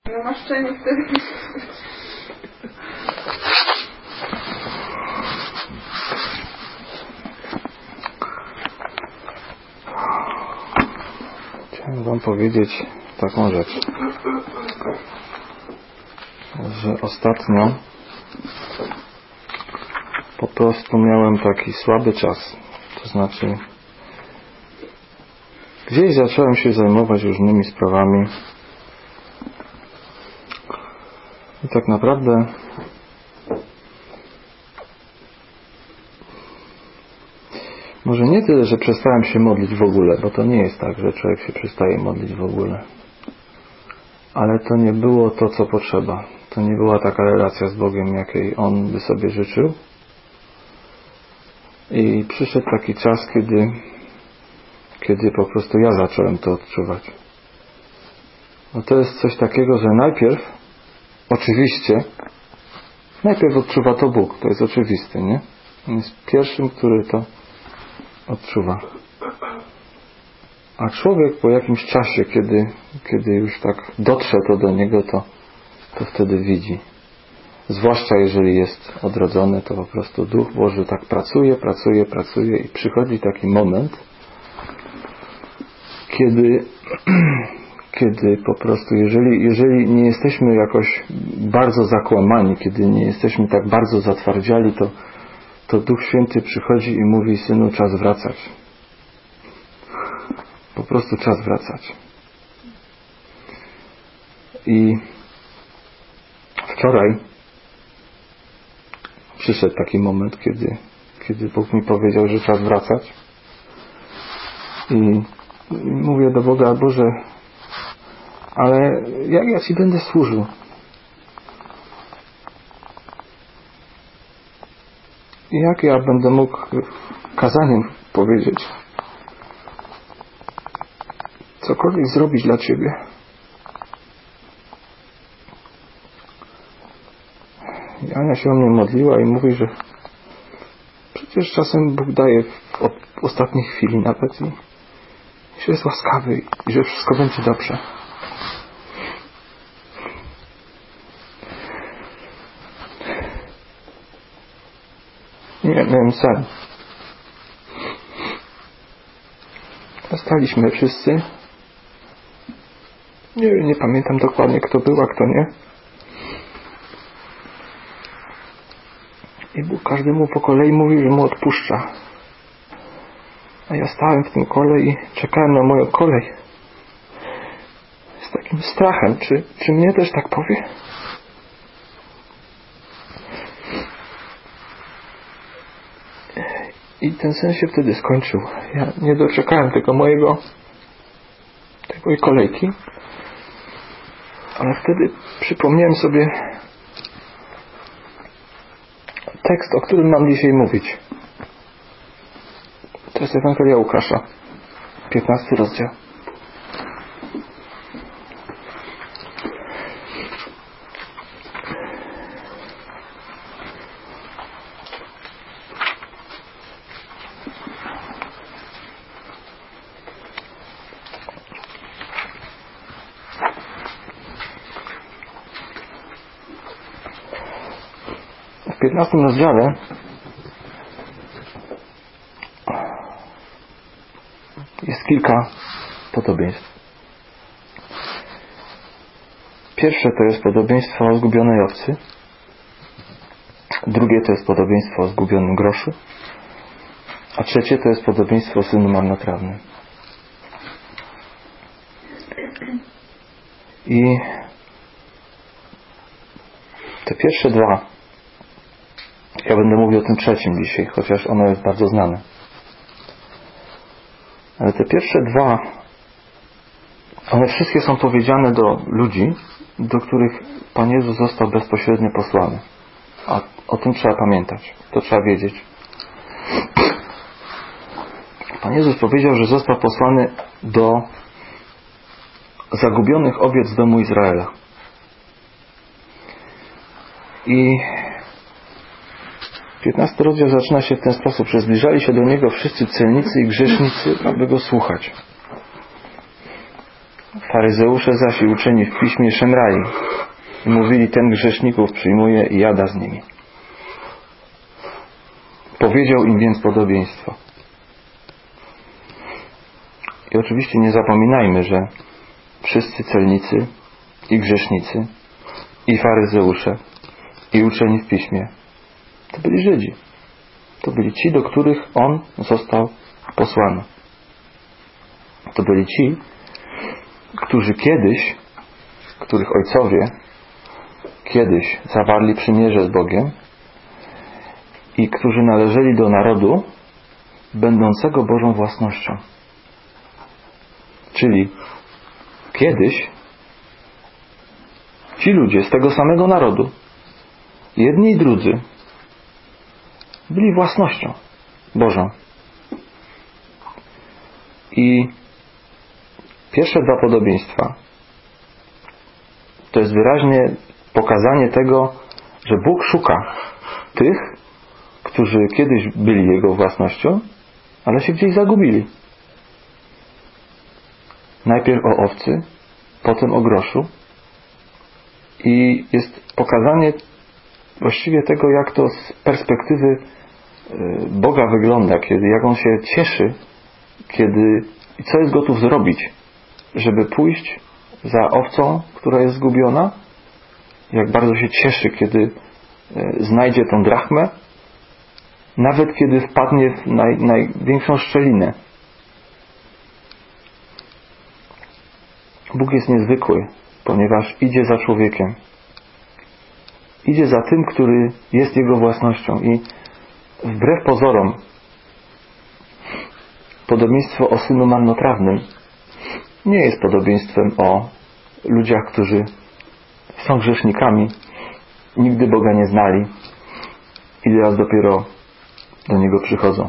Namaszczenie wtedy. Chciałem wam powiedzieć taką rzecz, że ostatnio po prostu miałem taki słaby czas. To znaczy gdzieś zacząłem się zajmować różnymi sprawami i tak naprawdę może nie tyle, że przestałem się modlić w ogóle, bo to nie jest tak, że człowiek się przestaje modlić w ogóle, ale to nie było to, co potrzeba. To nie była taka relacja z Bogiem, jakiej On by sobie życzył. I przyszedł taki czas, kiedy po prostu ja zacząłem to odczuwać. No to jest coś takiego, że najpierw odczuwa to Bóg, to jest oczywiste, nie? On jest pierwszym, który to odczuwa. A człowiek po jakimś czasie, kiedy już tak dotrze to do niego, to wtedy widzi. Zwłaszcza jeżeli jest odrodzony, to po prostu Duch Boży tak pracuje i przychodzi taki moment, kiedy po prostu, jeżeli nie jesteśmy jakoś bardzo zakłamani, kiedy nie jesteśmy tak bardzo zatwardziali, to Duch Święty przychodzi i mówi: synu, czas wracać. Po prostu czas wracać. I wczoraj przyszedł taki moment, kiedy Bóg mi powiedział, że czas wracać. I mówię do Boga: Boże, ale jak ja Ci będę służył? Jak ja będę mógł kazaniem powiedzieć? Cokolwiek zrobić dla Ciebie? I Ania się o mnie modliła i mówi, że przecież czasem Bóg daje w ostatniej chwili nawet i że jest łaskawy i że wszystko będzie dobrze. Nie miałem sen. Staliśmy wszyscy. Nie pamiętam dokładnie, kto był, a kto nie. I Bóg każdemu po kolei mówił, że mu odpuszcza. A ja stałem w tym kole i czekałem na moją kolej. Z takim strachem, czy mnie też tak powie? I ten sen się wtedy skończył. Ja nie doczekałem tej kolejki. Ale wtedy przypomniałem sobie tekst, o którym mam dzisiaj mówić. To jest Ewangelia Łukasza, 15 rozdział. W 15 rozdziale jest kilka podobieństw. Pierwsze to jest podobieństwo o zgubionej owcy. Drugie to jest podobieństwo o zgubionym groszu. A trzecie to jest podobieństwo o synu marnotrawnym. I te pierwsze dwa, ja będę mówił o tym trzecim dzisiaj, chociaż ono jest bardzo znane. Ale te pierwsze dwa, one wszystkie są powiedziane do ludzi, do których Pan Jezus został bezpośrednio posłany. A o tym trzeba pamiętać. To trzeba wiedzieć. Pan Jezus powiedział, że został posłany do zagubionych owiec z domu Izraela. I 15 rozdział zaczyna się w ten sposób, że zbliżali się do Niego wszyscy celnicy i grzesznicy, aby Go słuchać. Faryzeusze zaś i uczeni w piśmie szemrali i mówili: ten grzeszników przyjmuje i jada z nimi. Powiedział im więc podobieństwo. I oczywiście nie zapominajmy, że wszyscy celnicy i grzesznicy i faryzeusze i uczeni w piśmie to byli Żydzi. To byli ci, do których On został posłany. To byli ci, którzy kiedyś, których ojcowie kiedyś zawarli przymierze z Bogiem i którzy należeli do narodu będącego Bożą własnością. Czyli kiedyś ci ludzie z tego samego narodu, jedni i drudzy, byli własnością Bożą. I pierwsze dwa podobieństwa to jest wyraźnie pokazanie tego, że Bóg szuka tych, którzy kiedyś byli Jego własnością, ale się gdzieś zagubili. Najpierw o owcy, potem o groszu. I jest pokazanie właściwie tego, jak to z perspektywy Boga wygląda, jak On się cieszy, i co jest gotów zrobić, żeby pójść za owcą, która jest zgubiona, jak bardzo się cieszy, kiedy znajdzie tą drachmę, nawet kiedy wpadnie w największą szczelinę. Bóg jest niezwykły, ponieważ idzie za człowiekiem. Idzie za tym, który jest Jego własnością. I wbrew pozorom podobieństwo o synu marnotrawnym nie jest podobieństwem o ludziach, którzy są grzesznikami, nigdy Boga nie znali i teraz dopiero do Niego przychodzą.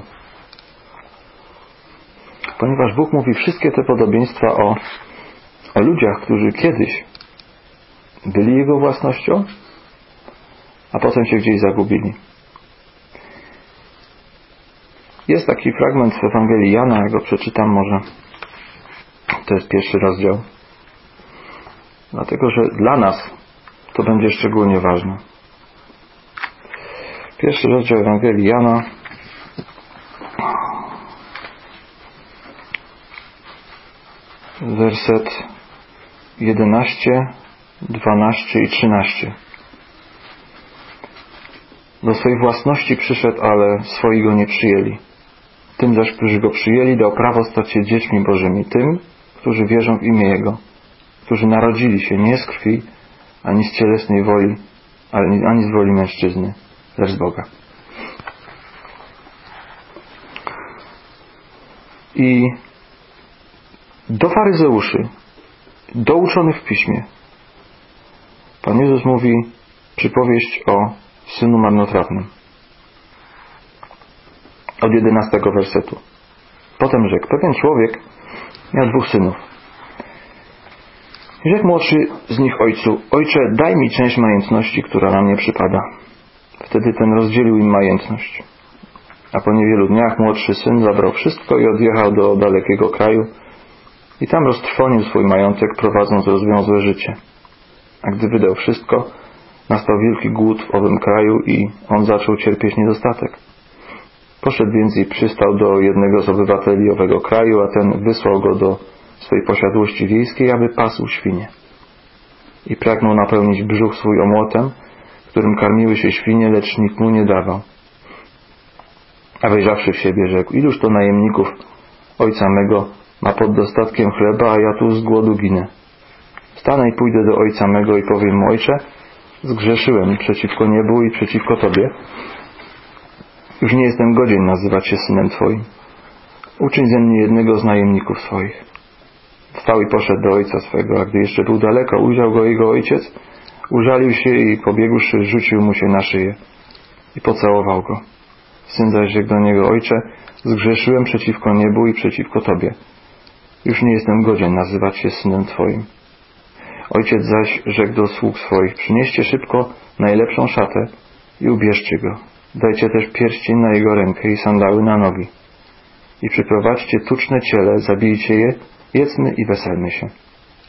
Ponieważ Bóg mówi wszystkie te podobieństwa o ludziach, którzy kiedyś byli Jego własnością, a potem się gdzieś zagubili. Jest taki fragment w Ewangelii Jana, ja go przeczytam może. To jest 1 rozdział. Dlatego, że dla nas to będzie szczególnie ważne. 1 rozdział Ewangelii Jana, werset 11, 12 i 13. Do swojej własności przyszedł, ale swoi go nie przyjęli. Tym zaś, którzy go przyjęli, dał prawo stać się dziećmi Bożymi. Tym, którzy wierzą w imię Jego, którzy narodzili się nie z krwi, ani z cielesnej woli, ani z woli mężczyzny, lecz z Boga. I do faryzeuszy, do uczonych w piśmie, Pan Jezus mówi przypowieść o synu marnotrawnym. Od 11 wersetu. Potem rzekł: pewien człowiek miał 2 synów. I rzekł młodszy z nich ojcu: ojcze, daj mi część majątności, która na mnie przypada. Wtedy ten rozdzielił im majątność. A po niewielu dniach młodszy syn zabrał wszystko i odjechał do dalekiego kraju i tam roztrwonił swój majątek, prowadząc rozwiązłe życie. A gdy wydał wszystko, nastał wielki głód w owym kraju i on zaczął cierpieć niedostatek. Poszedł więc i przystał do jednego z obywateli owego kraju, a ten wysłał go do swojej posiadłości wiejskiej, aby pasł świnie. I pragnął napełnić brzuch swój omłotem, którym karmiły się świnie, lecz nikt mu nie dawał. A wejrzawszy w siebie, rzekł: iluż to najemników ojca mego ma pod dostatkiem chleba, a ja tu z głodu ginę. Wstanę i pójdę do ojca mego i powiem mu: ojcze, zgrzeszyłem przeciwko niebu i przeciwko Tobie. Już nie jestem godzien nazywać się synem Twoim. Uczyń ze mnie jednego z najemników swoich. Wstał i poszedł do ojca swego, a gdy jeszcze był daleko, ujrzał go jego ojciec, użalił się i pobiegłszy, rzucił mu się na szyję i pocałował go. Syn zaś rzekł do niego: ojcze, zgrzeszyłem przeciwko niebu i przeciwko Tobie. Już nie jestem godzien nazywać się synem Twoim. Ojciec zaś rzekł do sług swoich: przynieście szybko najlepszą szatę i ubierzcie go. Dajcie też pierścień na jego rękę i sandały na nogi. I przyprowadźcie tuczne ciele, zabijcie je, jedzmy i weselmy się.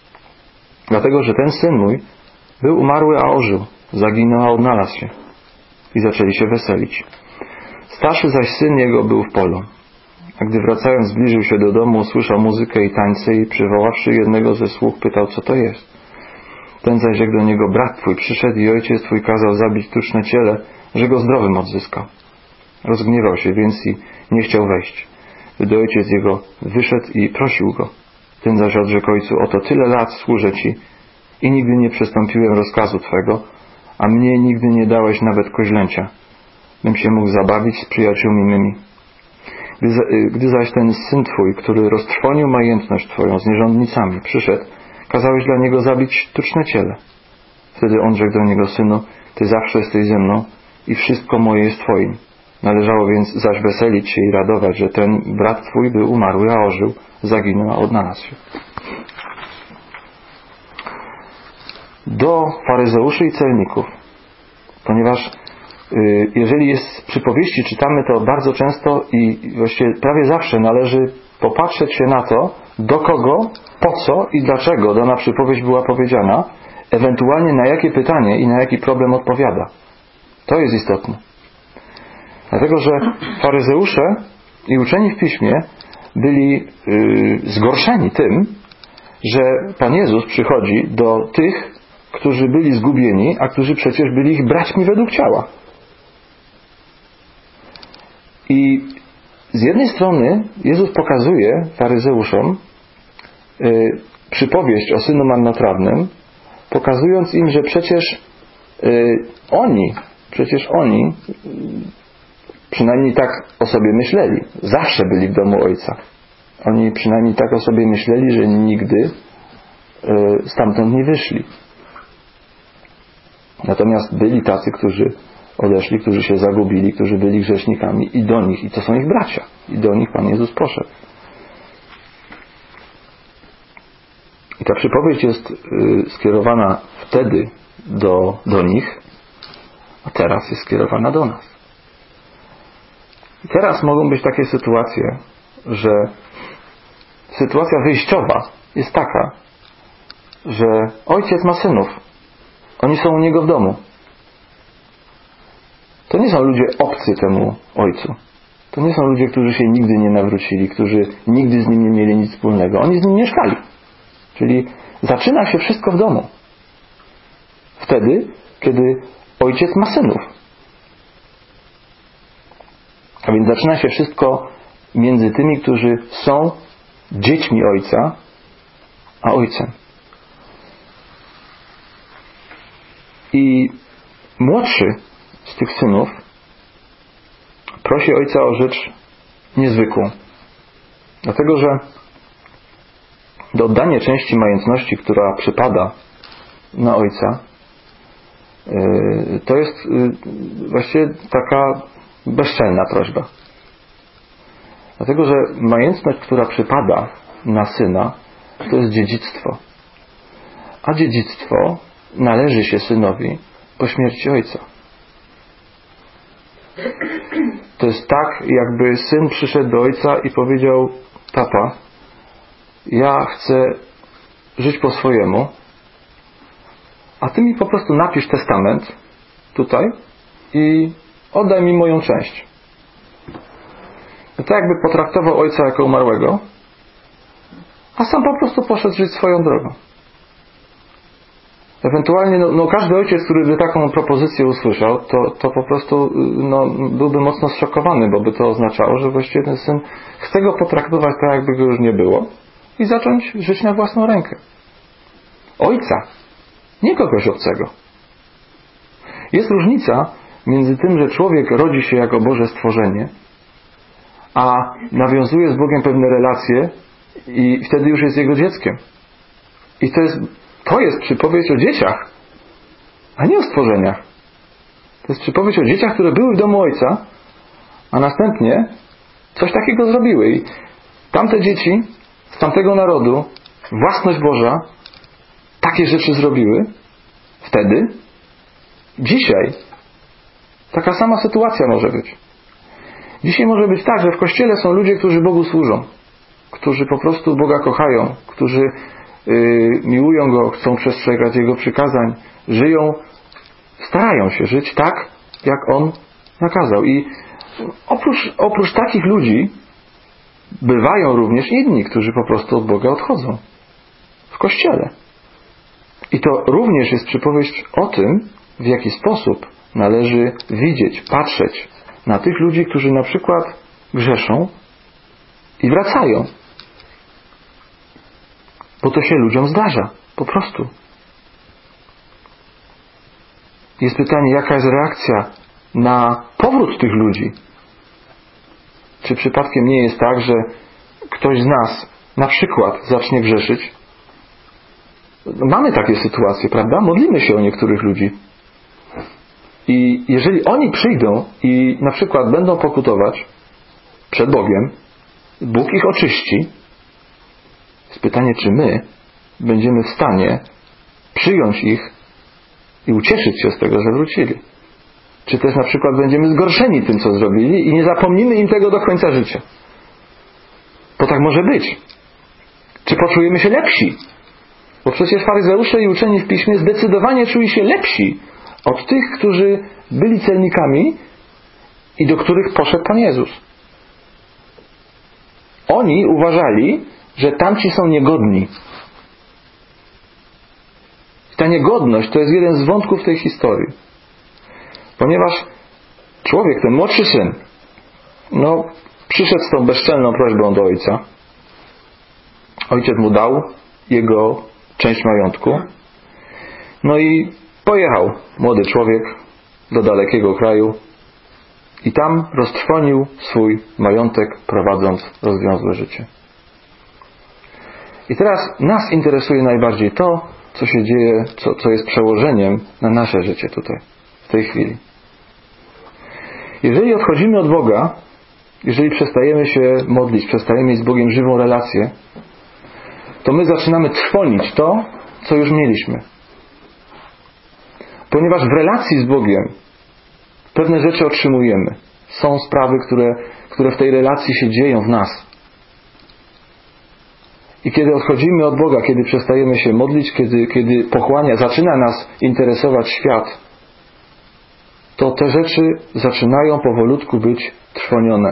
Dlatego, że ten syn mój był umarły, a ożył, zaginął, a odnalazł się. I zaczęli się weselić. Starszy zaś syn jego był w polu. A gdy wracając zbliżył się do domu, usłyszał muzykę i tańce i przywoławszy jednego ze sług, pytał, co to jest. Ten zaś rzekł do niego, brat twój przyszedł i ojciec twój kazał zabić tuczne ciele, że go zdrowym odzyskał. Rozgniewał się więc i nie chciał wejść. Gdy ojciec jego wyszedł i prosił go. Ten zaś odrzekł ojcu, oto tyle lat służę ci i nigdy nie przestąpiłem rozkazu twego, a mnie nigdy nie dałeś nawet koźlęcia, bym się mógł zabawić z przyjaciółmi mymi. Gdy zaś ten syn twój, który roztrwonił majętność twoją z nierządnicami, przyszedł, kazałeś dla niego zabić tuczne ciele. Wtedy on rzekł do niego, synu, ty zawsze jesteś ze mną i wszystko moje jest twoim. Należało więc zaś weselić się i radować, że ten brat twój był umarły, a ożył, zaginął, a odnalazł się. Do faryzeuszy i celników, ponieważ jeżeli jest przypowieści czytamy, to bardzo często i właściwie prawie zawsze należy popatrzeć się na to, do kogo, po co i dlaczego dana przypowieść była powiedziana, ewentualnie na jakie pytanie i na jaki problem odpowiada. To jest istotne. Dlatego, że faryzeusze i uczeni w Piśmie byli zgorszeni tym, że Pan Jezus przychodzi do tych, którzy byli zgubieni, a którzy przecież byli ich braćmi według ciała. I z jednej strony Jezus pokazuje faryzeuszom przypowieść o synu marnotrawnym, pokazując im, że przecież oni, przynajmniej tak o sobie myśleli, zawsze byli w domu Ojca. Oni przynajmniej tak o sobie myśleli, że nigdy stamtąd nie wyszli. Natomiast byli tacy, którzy odeszli, którzy się zagubili, którzy byli grzesznikami i do nich, i to są ich bracia, i do nich Pan Jezus poszedł. I ta przypowieść jest skierowana wtedy do nich, a teraz jest skierowana do nas. I teraz mogą być takie sytuacje, że sytuacja wyjściowa jest taka, że ojciec ma synów. Oni są u niego w domu. To nie są ludzie obcy temu ojcu. To nie są ludzie, którzy się nigdy nie nawrócili, którzy nigdy z nim nie mieli nic wspólnego. Oni z nim mieszkali. Czyli zaczyna się wszystko w domu. Wtedy, kiedy ojciec ma synów. A więc zaczyna się wszystko między tymi, którzy są dziećmi ojca, a ojcem. I młodszy z tych synów prosi ojca o rzecz niezwykłą. Dlatego, że do oddania części majątności, która przypada na ojca, to jest właściwie taka bezczelna prośba. Dlatego, że majątność, która przypada na syna, to jest dziedzictwo. A dziedzictwo należy się synowi po śmierci ojca. To jest tak, jakby syn przyszedł do ojca i powiedział: tata, ja chcę żyć po swojemu, a ty mi po prostu napisz testament tutaj i oddaj mi moją część. No to jakby potraktował ojca jako umarłego, a sam po prostu poszedł żyć swoją drogą. Ewentualnie każdy ojciec, który by taką propozycję usłyszał, to po prostu byłby mocno zszokowany, bo by to oznaczało, że właściwie ten syn chce go potraktować tak, jakby go już nie było i zacząć żyć na własną rękę. Ojca, nie kogoś obcego. Jest różnica między tym, że człowiek rodzi się jako Boże stworzenie, a nawiązuje z Bogiem pewne relacje i wtedy już jest Jego dzieckiem. I to jest przypowieść o dzieciach, a nie o stworzeniach. To jest przypowieść o dzieciach, które były w domu ojca, a następnie coś takiego zrobiły. I tamte dzieci z tamtego narodu, własność Boża, takie rzeczy zrobiły wtedy. Dzisiaj taka sama sytuacja może być. Dzisiaj może być tak, że w Kościele są ludzie, którzy Bogu służą, którzy po prostu Boga kochają, którzy miłują Go, chcą przestrzegać Jego przykazań, żyją, starają się żyć tak, jak On nakazał. I oprócz takich ludzi bywają również inni, którzy po prostu od Boga odchodzą. W Kościele. I to również jest przypowieść o tym, w jaki sposób należy widzieć, patrzeć na tych ludzi, którzy na przykład grzeszą i wracają. Bo to się ludziom zdarza. Po prostu. Jest pytanie, jaka jest reakcja na powrót tych ludzi? Czy przypadkiem nie jest tak, że ktoś z nas na przykład zacznie grzeszyć? Mamy takie sytuacje, prawda? Modlimy się o niektórych ludzi. I jeżeli oni przyjdą i na przykład będą pokutować przed Bogiem, Bóg ich oczyści. Jest pytanie, czy my będziemy w stanie przyjąć ich i ucieszyć się z tego, że wrócili. Czy też na przykład będziemy zgorszeni tym, co zrobili i nie zapomnimy im tego do końca życia. Bo tak może być. Czy poczujemy się lepsi? Bo przecież faryzeusze i uczeni w Piśmie zdecydowanie czuli się lepsi od tych, którzy byli celnikami i do których poszedł Pan Jezus. Oni uważali, że tamci są niegodni. Ta niegodność to jest jeden z wątków tej historii. Ponieważ człowiek, ten młodszy syn, przyszedł z tą bezczelną prośbą do ojca. Ojciec mu dał jego część majątku. I pojechał młody człowiek do dalekiego kraju i tam roztrwonił swój majątek, prowadząc rozwiązłe życie. I teraz nas interesuje najbardziej to, co się dzieje, co jest przełożeniem na nasze życie tutaj, w tej chwili. Jeżeli odchodzimy od Boga, jeżeli przestajemy się modlić, przestajemy mieć z Bogiem żywą relację, to my zaczynamy trwonić to, co już mieliśmy. Ponieważ w relacji z Bogiem pewne rzeczy otrzymujemy. Są sprawy, które w tej relacji się dzieją w nas. I kiedy odchodzimy od Boga, kiedy przestajemy się modlić, kiedy zaczyna nas interesować świat, to te rzeczy zaczynają powolutku być trwonione.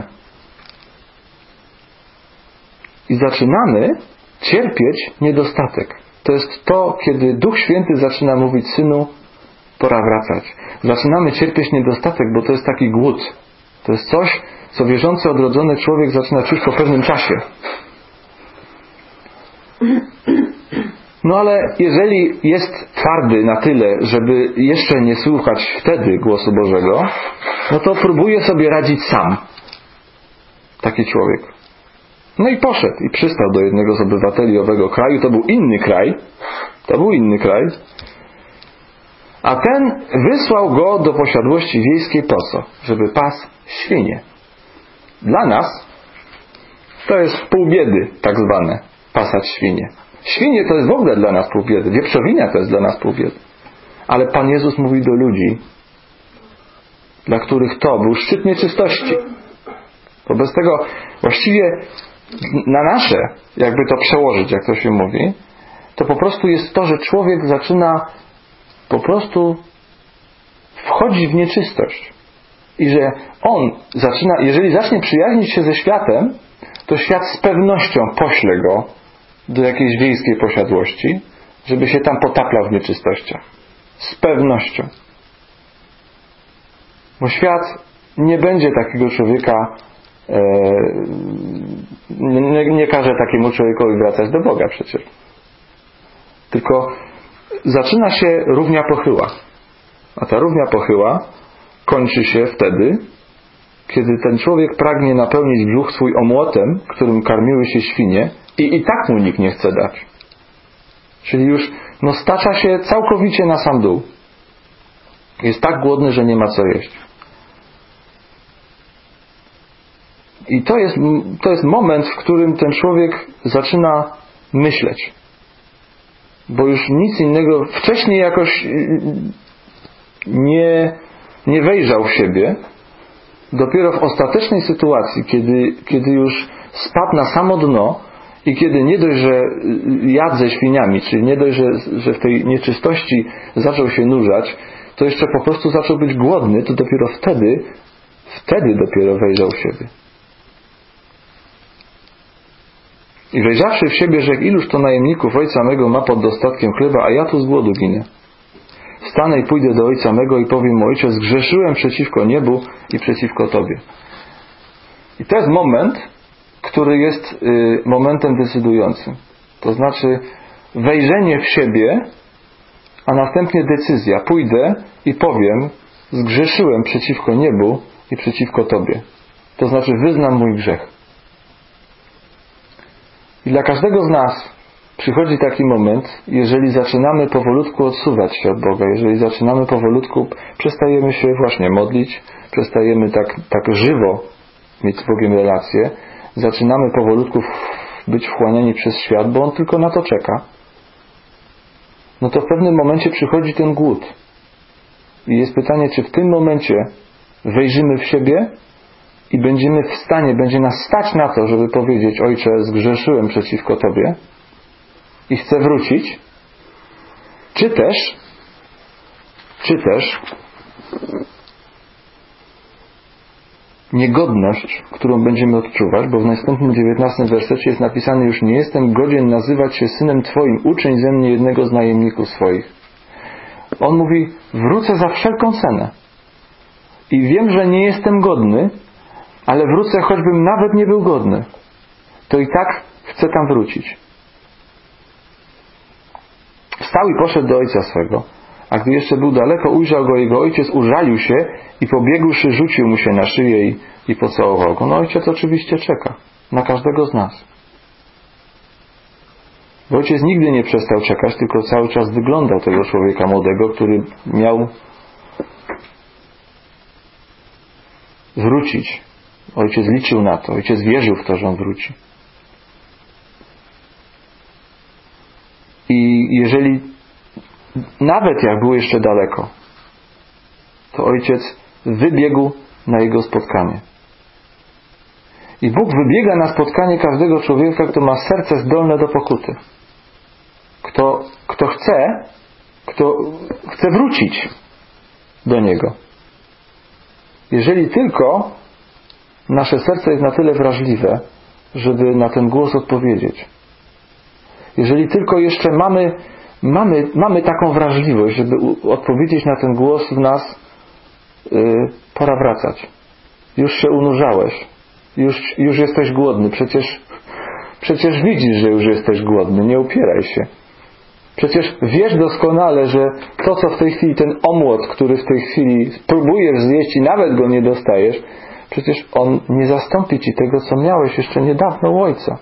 I zaczynamy cierpieć niedostatek. To jest to, kiedy Duch Święty zaczyna mówić: synu, pora wracać. Zaczynamy cierpieć niedostatek, bo to jest taki głód. To jest coś, co wierzący, odrodzony człowiek zaczyna czuć po pewnym czasie. Ale jeżeli jest twardy na tyle, żeby jeszcze nie słuchać wtedy głosu Bożego, to próbuje sobie radzić sam. Taki człowiek. I poszedł i przystał do jednego z obywateli owego kraju. To był inny kraj. A ten wysłał go do posiadłości wiejskiej po co? Żeby pasł świnie. Dla nas to jest pół biedy, tak zwane, pasać świnie. Świnie to jest w ogóle dla nas pół biedy. Wieprzowina to jest dla nas pół biedy. Ale Pan Jezus mówi do ludzi, dla których to był szczyt nieczystości. Wobec tego właściwie na nasze, jakby to przełożyć, jak to się mówi, to po prostu jest to, że człowiek zaczyna po prostu wchodzić w nieczystość. I że on jeżeli zacznie przyjaźnić się ze światem, to świat z pewnością pośle go do jakiejś wiejskiej posiadłości, żeby się tam potaplał w nieczystościach. Z pewnością. Bo świat nie będzie takiego człowieka, nie każe takiemu człowiekowi wracać do Boga przecież. Tylko zaczyna się równia pochyła. A ta równia pochyła kończy się wtedy, kiedy ten człowiek pragnie napełnić brzuch swój omłotem, którym karmiły się świnie, i tak mu nikt nie chce dać. Czyli już stacza się całkowicie na sam dół. Jest tak głodny, że nie ma co jeść. I to jest moment, w którym ten człowiek zaczyna myśleć. Bo już nic innego wcześniej jakoś nie wejrzał w siebie. Dopiero w ostatecznej sytuacji, kiedy już spadł na samo dno I kiedy nie dość, że jadł ze świniami, czyli nie dość, że w tej nieczystości zaczął się nurzać, to jeszcze po prostu zaczął być głodny, to dopiero wtedy dopiero wejrzał w siebie. I wejrzawszy w siebie, rzekł: iluż to najemników ojca mego ma pod dostatkiem chleba, a ja tu z głodu ginę. Wstanę i pójdę do ojca mego i powiem mu: ojcze, zgrzeszyłem przeciwko niebu i przeciwko Tobie. I to jest moment, który jest momentem decydującym. To znaczy wejrzenie w siebie, a następnie decyzja. Pójdę i powiem: zgrzeszyłem przeciwko niebu i przeciwko Tobie. To znaczy wyznam mój grzech. I dla każdego z nas przychodzi taki moment, jeżeli zaczynamy powolutku odsuwać się od Boga, jeżeli zaczynamy powolutku, przestajemy się właśnie modlić, przestajemy tak żywo mieć z Bogiem relacje, zaczynamy powolutku być wchłaniani przez świat, bo On tylko na to czeka, no to w pewnym momencie przychodzi ten głód. I jest pytanie, czy w tym momencie wejrzymy w siebie i będziemy w stanie, będzie nas stać na to, żeby powiedzieć: ojcze, zgrzeszyłem przeciwko Tobie i chcę wrócić, czy też niegodność, którą będziemy odczuwać, bo w następnym 19 wersecie jest napisane: już nie jestem godzien nazywać się synem Twoim, uczyń ze mnie jednego z najemników swoich. On mówi: wrócę za wszelką cenę i wiem, że nie jestem godny, ale wrócę, choćbym nawet nie był godny, to i tak chcę tam wrócić. Wstał i poszedł do ojca swego, a gdy jeszcze był daleko, ujrzał go jego ojciec, użalił się i pobiegłszy, rzucił mu się na szyję i pocałował go. No ojciec oczywiście czeka na każdego z nas. Bo ojciec nigdy nie przestał czekać, tylko cały czas wyglądał tego człowieka młodego, który miał wrócić. Ojciec liczył na to, ojciec wierzył w to, że on wróci. I jeżeli nawet jak był jeszcze daleko, to ojciec wybiegł na jego spotkanie. I Bóg wybiega na spotkanie każdego człowieka, kto ma serce zdolne do pokuty. Kto chce wrócić do Niego. Jeżeli tylko nasze serce jest na tyle wrażliwe, żeby na ten głos odpowiedzieć. Jeżeli tylko jeszcze mamy taką wrażliwość, żeby odpowiedzieć na ten głos w nas: pora wracać. Już się unurzałeś. Już jesteś głodny. Przecież widzisz, że już jesteś głodny. Nie upieraj się. Przecież wiesz doskonale, że to, co w tej chwili, ten omłot, który w tej chwili próbujesz zjeść i nawet go nie dostajesz, przecież on nie zastąpi ci tego, co miałeś jeszcze niedawno u Ojca.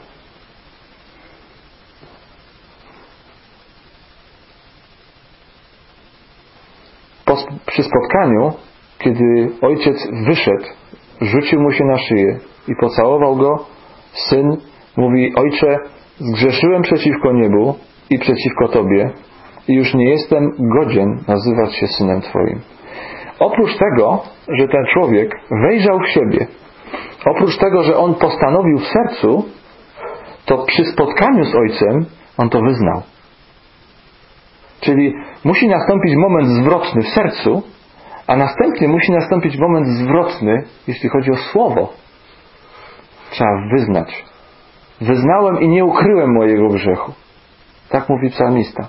Przy spotkaniu, kiedy ojciec wyszedł, rzucił mu się na szyję i pocałował go, syn mówi: ojcze, zgrzeszyłem przeciwko niebu i przeciwko Tobie i już nie jestem godzien nazywać się synem Twoim. Oprócz tego, że ten człowiek wejrzał w siebie, oprócz tego, że on postanowił w sercu, to przy spotkaniu z Ojcem on to wyznał. Czyli musi nastąpić moment zwrotny w sercu, a następnie musi nastąpić moment zwrotny, jeśli chodzi o słowo. Trzeba wyznać. Wyznałem i nie ukryłem mojego grzechu. Tak mówi psalmista.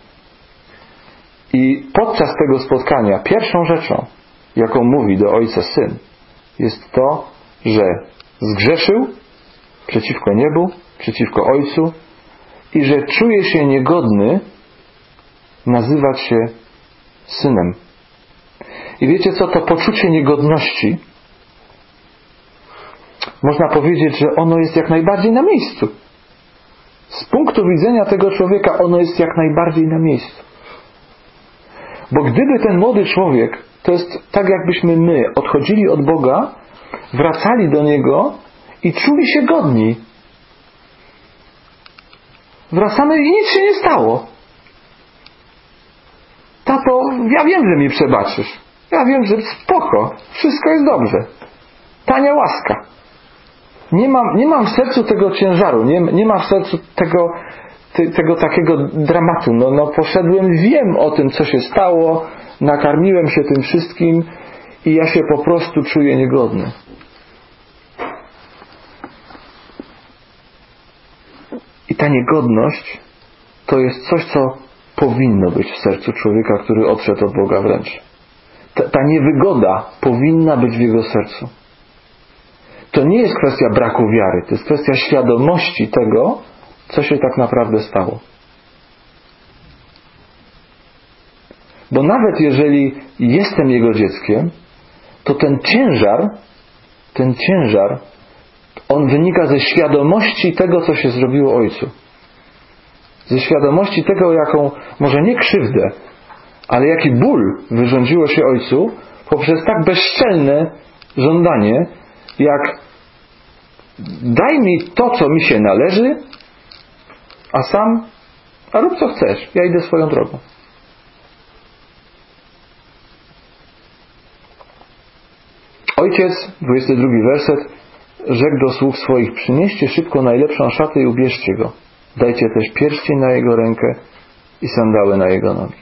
I podczas tego spotkania pierwszą rzeczą, jaką mówi do ojca syn, jest to, że zgrzeszył przeciwko niebu, przeciwko ojcu i że czuje się niegodny nazywać się synem. I wiecie co? To poczucie niegodności, można powiedzieć, że ono jest jak najbardziej na miejscu. Z punktu widzenia tego człowieka ono jest jak najbardziej na miejscu. Bo gdyby ten młody człowiek, to jest tak jakbyśmy my odchodzili od Boga, wracali do Niego i czuli się godni. Wracamy i nic się nie stało. Tato, ja wiem, że mi przebaczysz. Ja wiem, że spoko. Wszystko jest dobrze. Tania łaska. nie mam w sercu tego ciężaru, nie ma w sercu tego takiego dramatu. No poszedłem, wiem o tym, co się stało, nakarmiłem się tym wszystkim i ja się po prostu czuję niegodny. I ta niegodność to jest coś, co powinno być w sercu człowieka, który odszedł od Boga wręcz. Ta niewygoda powinna być w jego sercu. To nie jest kwestia braku wiary, to jest kwestia świadomości tego, co się tak naprawdę stało. Bo nawet jeżeli jestem Jego dzieckiem, to ten ciężar, on wynika ze świadomości tego, co się zrobiło Ojcu. Ze świadomości tego, jaką, może nie krzywdę, ale jaki ból wyrządziło się Ojcu poprzez tak bezczelne żądanie, jak daj mi to, co mi się należy, a rób co chcesz, ja idę swoją drogą. Ojciec, 22 werset, rzekł do sług swoich: przynieście szybko najlepszą szatę i ubierzcie go. Dajcie też pierścień na jego rękę i sandały na jego nogi.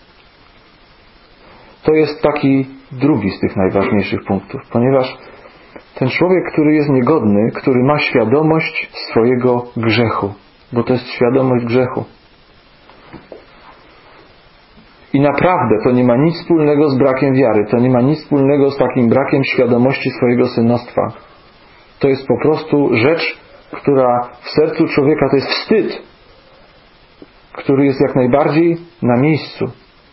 To jest taki drugi z tych najważniejszych punktów, ponieważ ten człowiek, który jest niegodny, który ma świadomość swojego grzechu, bo to jest świadomość grzechu. I naprawdę to nie ma nic wspólnego z brakiem wiary, to nie ma nic wspólnego z takim brakiem świadomości swojego synostwa. To jest po prostu rzecz, która w sercu człowieka to jest wstyd, który jest jak najbardziej na miejscu.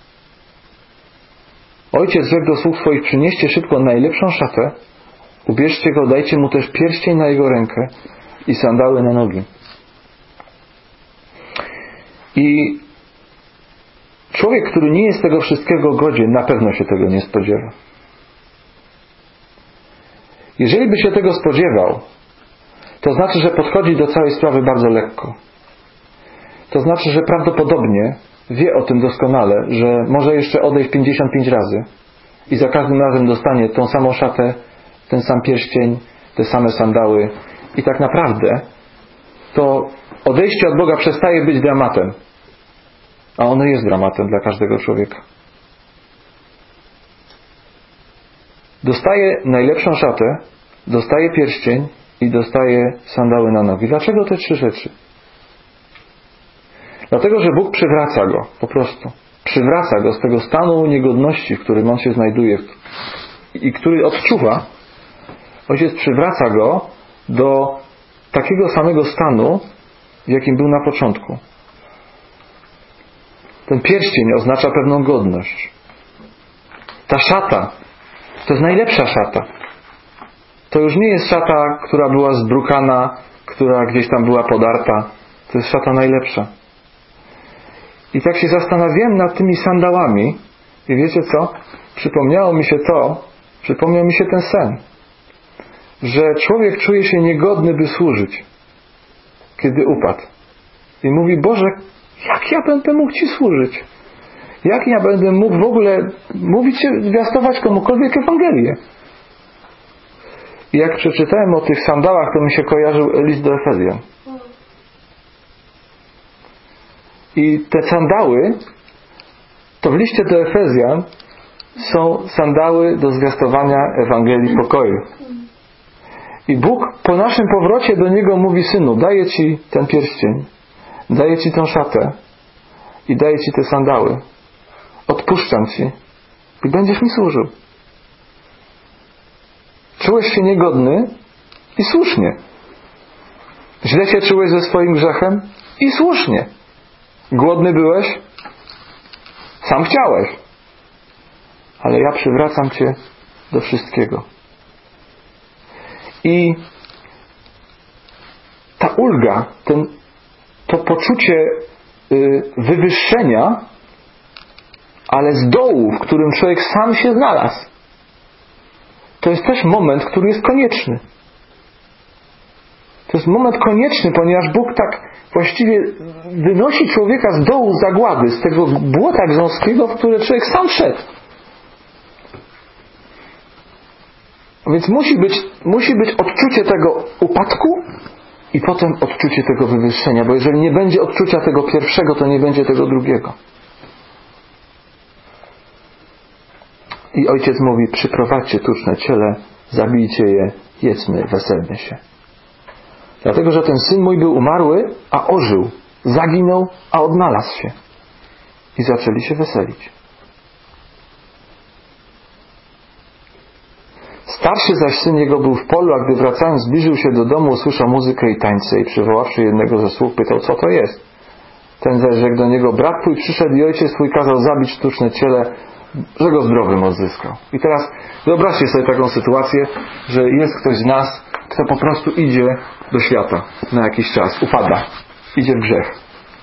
Ojciec rzekł do sług swoich: przynieście szybko najlepszą szatę, ubierzcie go, dajcie mu też pierścień na jego rękę i sandały na nogi. I człowiek, który nie jest tego wszystkiego godzien, na pewno się tego nie spodziewa. Jeżeli by się tego spodziewał, to znaczy, że podchodzi do całej sprawy bardzo lekko. To znaczy, że prawdopodobnie wie o tym doskonale, że może jeszcze odejść 55 razy i za każdym razem dostanie tą samą szatę, ten sam pierścień, te same sandały i tak naprawdę to odejście od Boga przestaje być dramatem, a ono jest dramatem dla każdego człowieka. Dostaje najlepszą szatę, dostaje pierścień i dostaje sandały na nogi. Dlaczego te trzy rzeczy? Dlatego, że Bóg przywraca go, po prostu. Przywraca go z tego stanu niegodności, w którym on się znajduje i który odczuwa. Ojciec przywraca go do takiego samego stanu, w jakim był na początku. Ten pierścień oznacza pewną godność. Ta szata to jest najlepsza szata. To już nie jest szata, która była zbrukana, która gdzieś tam była podarta. To jest szata najlepsza. I tak się zastanawiałem nad tymi sandałami i wiecie co? Przypomniał mi się ten sen. Że człowiek czuje się niegodny, by służyć, kiedy upadł. I mówi: Boże, jak ja będę mógł Ci służyć? Jak ja będę mógł w ogóle mówić, zwiastować komukolwiek Ewangelię? I jak przeczytałem o tych sandałach, to mi się kojarzył list do Efezjan. I te sandały, to w liście do Efezjan są sandały do zwiastowania Ewangelii pokoju. I Bóg po naszym powrocie do Niego mówi: synu, daję Ci ten pierścień, daję Ci tą szatę i daję Ci te sandały. Odpuszczam Ci i będziesz mi służył. Czułeś się niegodny i słusznie. Źle się czułeś ze swoim grzechem i słusznie. Głodny byłeś? Sam chciałeś. Ale ja przywracam Cię do wszystkiego. I ta ulga, to poczucie wywyższenia, ale z dołu, w którym człowiek sam się znalazł, to jest też moment, który jest konieczny. To jest moment konieczny, ponieważ Bóg tak właściwie wynosi człowieka z dołu zagłady, z tego błota grząskiego, w które człowiek sam wszedł. Więc musi być odczucie tego upadku i potem odczucie tego wywyższenia, bo jeżeli nie będzie odczucia tego pierwszego, to nie będzie tego drugiego. I ojciec mówi: przyprowadźcie tuczne ciele, zabijcie je, jedzmy, weselmy się. Dlatego, że ten syn mój był umarły, a ożył, zaginął, a odnalazł się. I zaczęli się weselić. Starszy zaś syn jego był w polu, a gdy wracając zbliżył się do domu, usłyszał muzykę i tańce i przywoławszy jednego ze sług, pytał, co to jest. Ten zaś rzekł do niego: brat twój przyszedł i ojciec twój kazał zabić sztuczne ciele, że go zdrowym odzyskał. I teraz wyobraźcie sobie taką sytuację, że jest ktoś z nas, kto po prostu idzie do świata na jakiś czas, upada, idzie w grzech.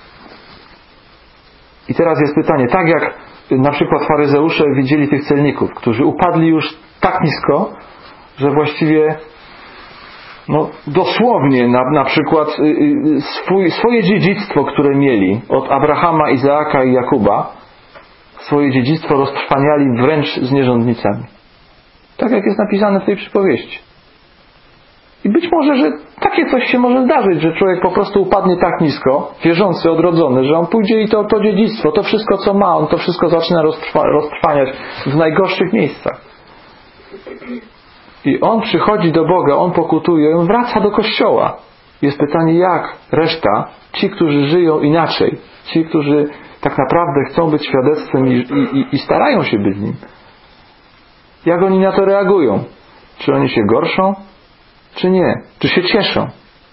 I teraz jest pytanie, tak jak na przykład faryzeusze widzieli tych celników, którzy upadli już tak nisko, że właściwie dosłownie na przykład swoje dziedzictwo, które mieli od Abrahama, Izaaka i Jakuba, swoje dziedzictwo roztrwaniali wręcz z nierządnicami. Tak jak jest napisane w tej przypowieści. I być może, że takie coś się może zdarzyć, że człowiek po prostu upadnie tak nisko, wierzący, odrodzony, że on pójdzie i to dziedzictwo, to wszystko co ma, on to wszystko zaczyna roztrwaniać w najgorszych miejscach. I on przychodzi do Boga, on pokutuje, on wraca do Kościoła. Jest pytanie, jak reszta, ci, którzy żyją inaczej, ci, którzy tak naprawdę chcą być świadectwem i starają się być nim, jak oni na to reagują? Czy oni się gorszą? Czy nie? Czy się cieszą?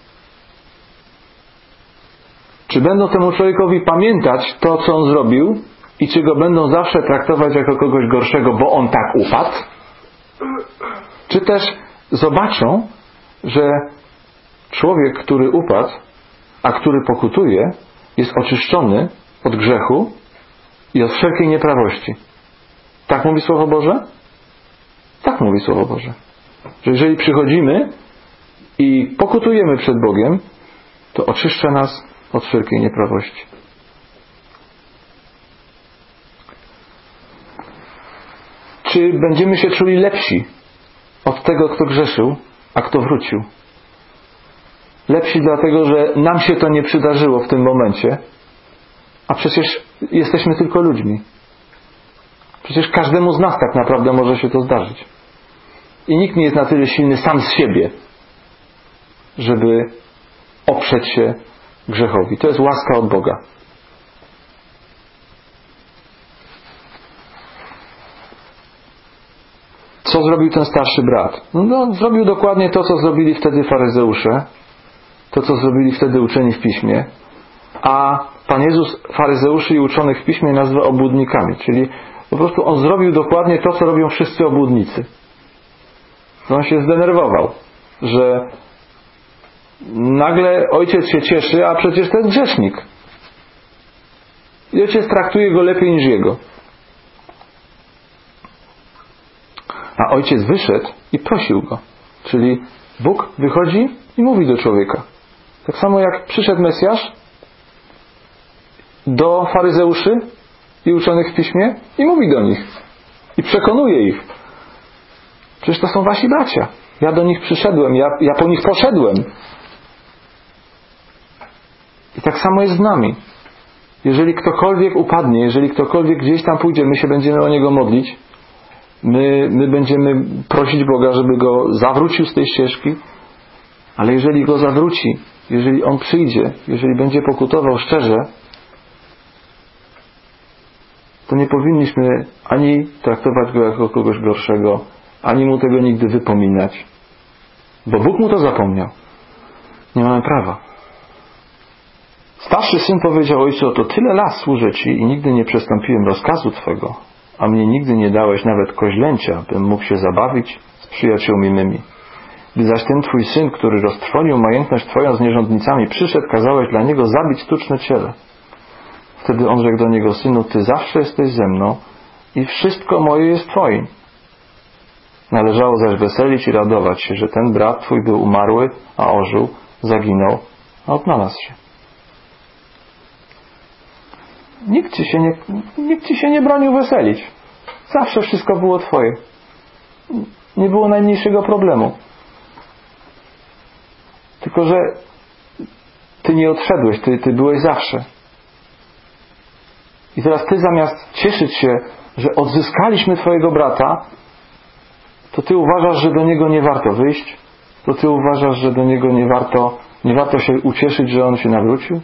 Czy będą temu człowiekowi pamiętać to, co on zrobił i czy go będą zawsze traktować jako kogoś gorszego, bo on tak upadł? Czy też zobaczą, że człowiek, który upadł, a który pokutuje, jest oczyszczony od grzechu i od wszelkiej nieprawości? Tak mówi Słowo Boże? Tak mówi Słowo Boże. Że jeżeli przychodzimy i pokutujemy przed Bogiem, to oczyszcza nas od wszelkiej nieprawości. Czy będziemy się czuli lepsi od tego, kto grzeszył, a kto wrócił? Lepsi dlatego, że nam się to nie przydarzyło w tym momencie, a przecież jesteśmy tylko ludźmi. Przecież każdemu z nas tak naprawdę może się to zdarzyć. I nikt nie jest na tyle silny sam z siebie, żeby oprzeć się grzechowi. To jest łaska od Boga. Co zrobił ten starszy brat? Zrobił dokładnie to, co zrobili wtedy faryzeusze, to, co zrobili wtedy uczeni w Piśmie, a Pan Jezus faryzeuszy i uczonych w Piśmie nazywa obłudnikami, czyli po prostu on zrobił dokładnie to, co robią wszyscy obłudnicy. On się zdenerwował, że nagle ojciec się cieszy, a przecież to jest grzesznik. I ojciec traktuje go lepiej niż jego. A ojciec wyszedł i prosił go. Czyli Bóg wychodzi i mówi do człowieka. Tak samo jak przyszedł Mesjasz do faryzeuszy i uczonych w Piśmie i mówi do nich. I przekonuje ich. Przecież to są wasi bracia. Ja do nich przyszedłem, ja po nich poszedłem. I tak samo jest z nami. Jeżeli ktokolwiek upadnie, jeżeli ktokolwiek gdzieś tam pójdzie, my się będziemy o niego modlić. My będziemy prosić Boga, żeby go zawrócił z tej ścieżki. Ale jeżeli go zawróci, jeżeli on przyjdzie, jeżeli będzie pokutował szczerze, to nie powinniśmy ani traktować go jako kogoś gorszego, ani mu tego nigdy wypominać. Bo Bóg mu to zapomniał. Nie mamy prawa. Starszy syn powiedział ojcu: oto tyle lat służę Ci i nigdy nie przestąpiłem rozkazu Twego, a mnie nigdy nie dałeś nawet koźlęcia, bym mógł się zabawić z przyjaciółmi mymi. Gdy zaś ten Twój syn, który roztrwonił majętność Twoją z nierządnicami, przyszedł, kazałeś dla niego zabić sztuczne ciele. Wtedy on rzekł do niego: synu, Ty zawsze jesteś ze mną i wszystko moje jest Twoim. Należało zaś weselić i radować się, że ten brat Twój był umarły, a ożył, zaginął, a odnalazł się. Nikt ci się nie bronił weselić. Zawsze wszystko było Twoje. nie było najmniejszego problemu. Tylko że Ty nie odszedłeś, Ty byłeś zawsze. I teraz Ty zamiast cieszyć się, że odzyskaliśmy Twojego brata, to Ty uważasz, że do niego nie warto wyjść, to Ty uważasz, że do niego nie warto się ucieszyć, że on się nawrócił.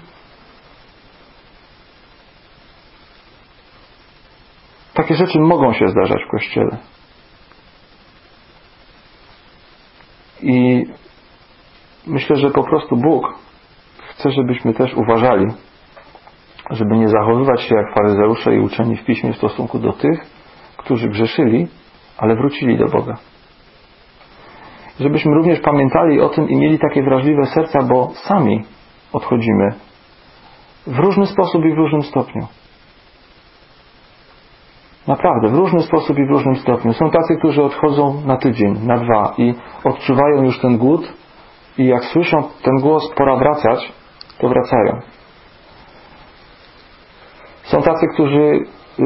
Takie rzeczy mogą się zdarzać w Kościele. I myślę, że po prostu Bóg chce, żebyśmy też uważali, żeby nie zachowywać się jak faryzeusze i uczeni w Piśmie w stosunku do tych, którzy grzeszyli, ale wrócili do Boga. Żebyśmy również pamiętali o tym i mieli takie wrażliwe serca, bo sami odchodzimy w różny sposób i w różnym stopniu. Naprawdę, w różny sposób i w różnym stopniu. Są tacy, którzy odchodzą na tydzień, na 2 i odczuwają już ten głód i jak słyszą ten głos, pora wracać, to wracają. Są tacy, którzy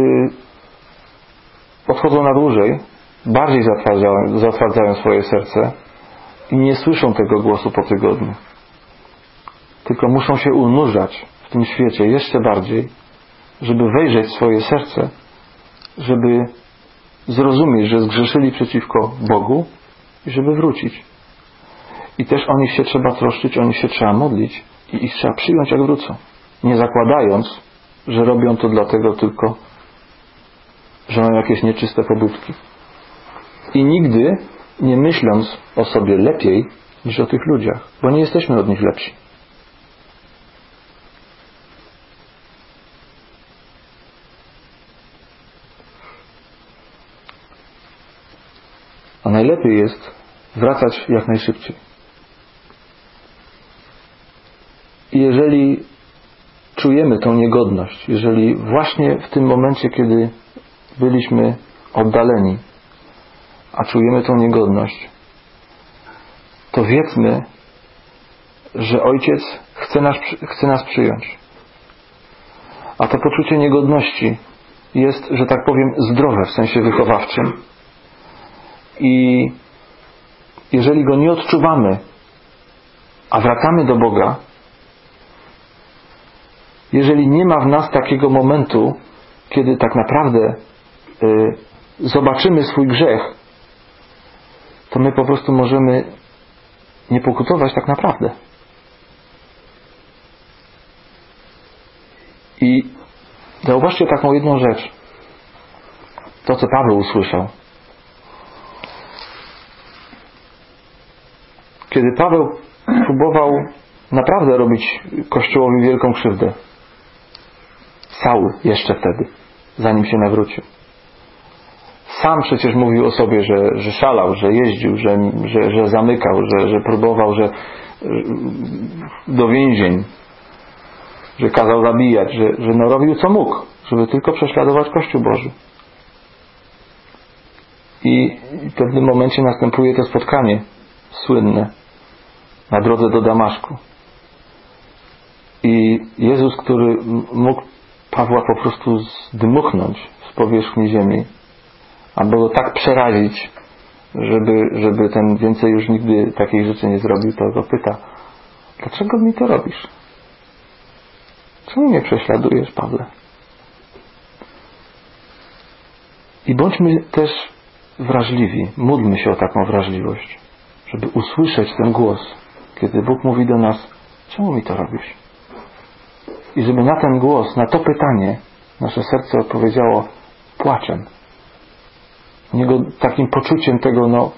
odchodzą na dłużej, bardziej zatwardzają swoje serce i nie słyszą tego głosu po tygodniu. Tylko muszą się unurzać w tym świecie jeszcze bardziej, żeby wejrzeć w swoje serce, żeby zrozumieć, że zgrzeszyli przeciwko Bogu i żeby wrócić. I też o nich się trzeba troszczyć, o nich się trzeba modlić i ich trzeba przyjąć, jak wrócą. Nie zakładając, że robią to dlatego tylko, że mają jakieś nieczyste pobudki. I nigdy nie myśląc o sobie lepiej niż o tych ludziach, bo nie jesteśmy od nich lepsi. A najlepiej jest wracać jak najszybciej. I jeżeli czujemy tą niegodność, jeżeli właśnie w tym momencie, kiedy byliśmy oddaleni, a czujemy tą niegodność, to wiedzmy, że Ojciec chce nas przyjąć. A to poczucie niegodności jest, że tak powiem, zdrowe w sensie wychowawczym. I jeżeli go nie odczuwamy, a wracamy do Boga, jeżeli nie ma w nas takiego momentu, kiedy tak naprawdę zobaczymy swój grzech, to my po prostu możemy nie pokutować tak naprawdę. I zauważcie taką jedną rzecz. To, co Paweł usłyszał. Kiedy Paweł próbował naprawdę robić Kościołowi wielką krzywdę. Saul jeszcze wtedy, zanim się nawrócił. Sam przecież mówił o sobie, że szalał, że jeździł, że zamykał, że próbował, że do więzień, że kazał zabijać, że robił co mógł, żeby tylko prześladować Kościół Boży. I w pewnym momencie następuje to spotkanie słynne na drodze do Damaszku. I Jezus, który mógł Pawła po prostu zdmuchnąć z powierzchni ziemi, albo go tak przerazić, żeby ten więcej już nigdy takiej rzeczy nie zrobił, to go pyta: dlaczego mi to robisz? Czemu mnie prześladujesz, Pawle? I bądźmy też wrażliwi, módlmy się o taką wrażliwość, żeby usłyszeć ten głos, kiedy Bóg mówi do nas: czemu mi to robisz? I żeby na ten głos, na to pytanie nasze serce odpowiedziało płaczem. Takim poczuciem tego,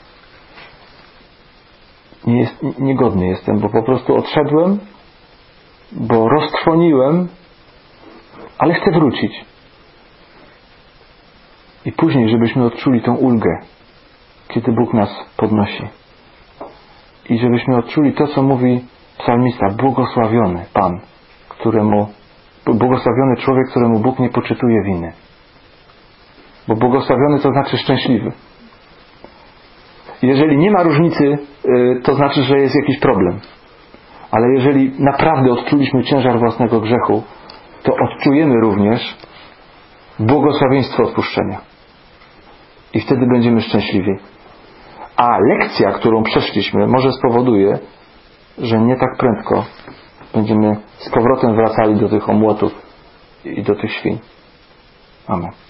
niegodny jestem, bo po prostu odszedłem, bo roztrwoniłem, ale chcę wrócić. I później, żebyśmy odczuli tą ulgę, kiedy Bóg nas podnosi. I żebyśmy odczuli to, co mówi psalmista: błogosławiony Pan, błogosławiony człowiek, któremu Bóg nie poczytuje winy. Bo błogosławiony to znaczy szczęśliwy. Jeżeli nie ma różnicy, to znaczy, że jest jakiś problem. Ale jeżeli naprawdę odczuliśmy ciężar własnego grzechu, to odczujemy również błogosławieństwo odpuszczenia. I wtedy będziemy szczęśliwi. A lekcja, którą przeszliśmy, może spowoduje, że nie tak prędko będziemy z powrotem wracali do tych omłotów i do tych świń. Amen.